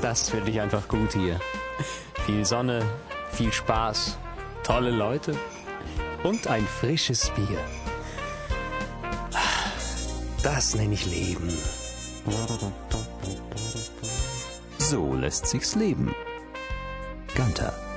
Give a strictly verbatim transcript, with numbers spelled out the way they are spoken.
Das finde ich einfach gut hier. Viel Sonne, viel Spaß, tolle Leute und ein frisches Bier. Das nenne ich Leben. So lässt sich's leben. Ganter.